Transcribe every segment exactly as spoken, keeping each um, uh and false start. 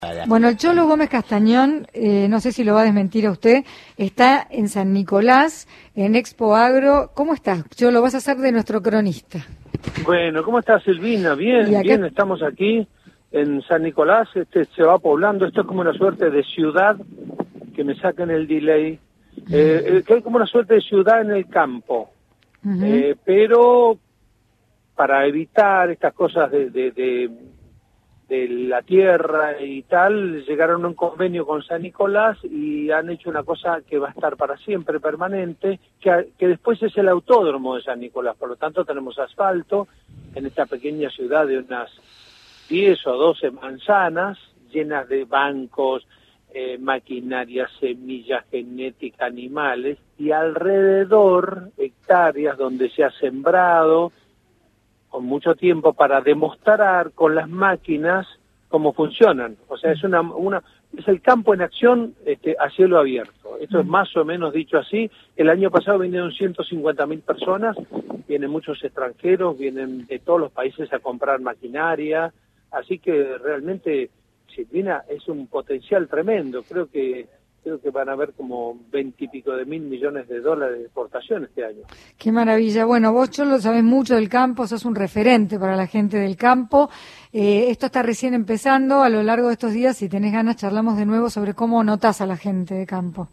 Bueno, el Cholo Gómez Castañón, eh, no sé si lo va a desmentir a usted, está en San Nicolás, en Expo Agro. ¿Cómo estás, Cholo? Vas a ser de nuestro cronista. Bueno, ¿cómo estás, Silvina? Bien, acá... bien, estamos aquí en San Nicolás, este se va poblando, esto es como una suerte de ciudad, que me saquen el delay, eh, que hay como una suerte de ciudad en el campo, uh-huh. eh, pero para evitar estas cosas de... de, de de la tierra y tal, llegaron a un convenio con San Nicolás y han hecho una cosa que va a estar para siempre, permanente, que, que después es el autódromo de San Nicolás. Por lo tanto, tenemos asfalto en esta pequeña ciudad de unas diez o doce manzanas, llenas de bancos, eh, maquinaria, semillas, genética, animales, y alrededor hectáreas donde se ha sembrado con mucho tiempo para demostrar con las máquinas cómo funcionan. O sea, es una, una es el campo en acción este, a cielo abierto. Esto es más o menos dicho así. El año pasado vinieron ciento cincuenta mil personas, vienen muchos extranjeros, vienen de todos los países a comprar maquinaria, así que realmente, Silvina, es un potencial tremendo. Creo que creo que van a haber como veintipico de mil millones de dólares de exportación este año. Qué maravilla. Bueno, vos, Cholo, sabés mucho del campo, sos un referente para la gente del campo. Eh, esto está recién empezando. A lo largo de estos días, si tenés ganas, charlamos de nuevo sobre cómo notás a la gente de campo.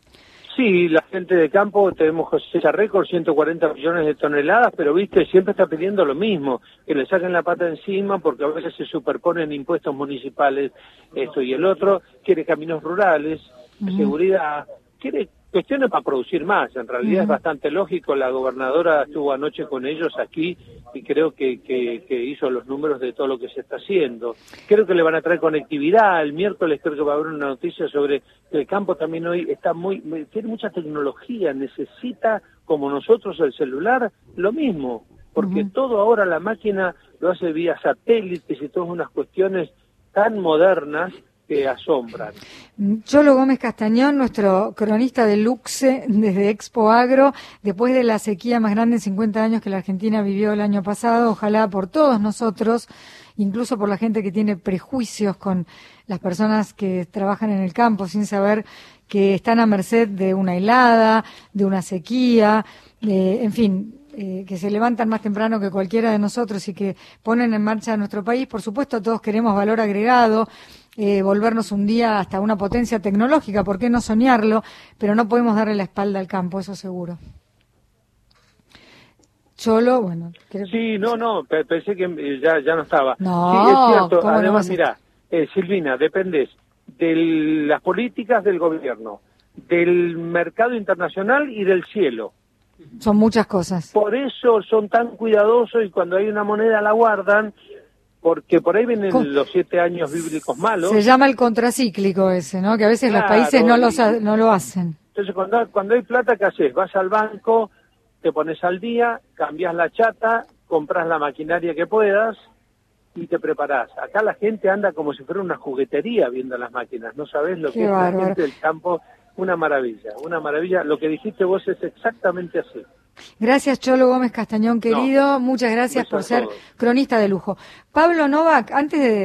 Sí, la gente de campo, tenemos cosecha récord, ciento cuarenta millones de toneladas, pero viste, siempre está pidiendo lo mismo, que le saquen la pata encima, porque a veces se superponen impuestos municipales, esto y el otro, quiere caminos rurales, uh-huh. seguridad, quiere cuestiones para producir más. En realidad uh-huh. es bastante lógico. La gobernadora estuvo anoche con ellos aquí y creo que, que, que hizo los números de todo lo que se está haciendo. Creo que le van a traer conectividad. El miércoles creo que va a haber una noticia sobre que el campo también hoy está muy, tiene mucha tecnología, necesita, como nosotros el celular, lo mismo, porque uh-huh. todo ahora la máquina lo hace vía satélites y todas unas cuestiones tan modernas que asombran. Cholo Gómez Castañón, nuestro cronista de Luxe desde Expo Agro, después de la sequía más grande en cincuenta años que la Argentina vivió el año pasado, ojalá por todos nosotros, incluso por la gente que tiene prejuicios con las personas que trabajan en el campo sin saber que están a merced de una helada, de una sequía, de, en fin, eh, que se levantan más temprano que cualquiera de nosotros y que ponen en marcha nuestro país. Por supuesto, todos queremos valor agregado, Eh, volvernos un día hasta una potencia tecnológica, ¿por qué no soñarlo? Pero no podemos darle la espalda al campo, eso seguro. Cholo, bueno... Creo sí, que... no, no, pensé que ya, ya no estaba. No, sí, es cierto. Además, no mirá, eh, Silvina, dependés de las políticas del gobierno, del mercado internacional y del cielo. Son muchas cosas. Por eso son tan cuidadosos y cuando hay una moneda la guardan, porque por ahí vienen Con... los siete años bíblicos malos. Se llama el contracíclico ese, ¿no? Que a veces claro, los países no, los, no lo hacen. Entonces, cuando, cuando hay plata, ¿qué haces? Vas al banco, te pones al día, cambias la chata, compras la maquinaria que puedas y te preparás. Acá la gente anda como si fuera una juguetería viendo las máquinas. No sabés lo Qué que bárbaro. Es la gente del campo. Una maravilla, una maravilla. Lo que dijiste vos es exactamente así. Gracias, Cholo Gómez Castañón, querido. No, Muchas gracias por ser cronista de lujo. Pablo Novak, antes de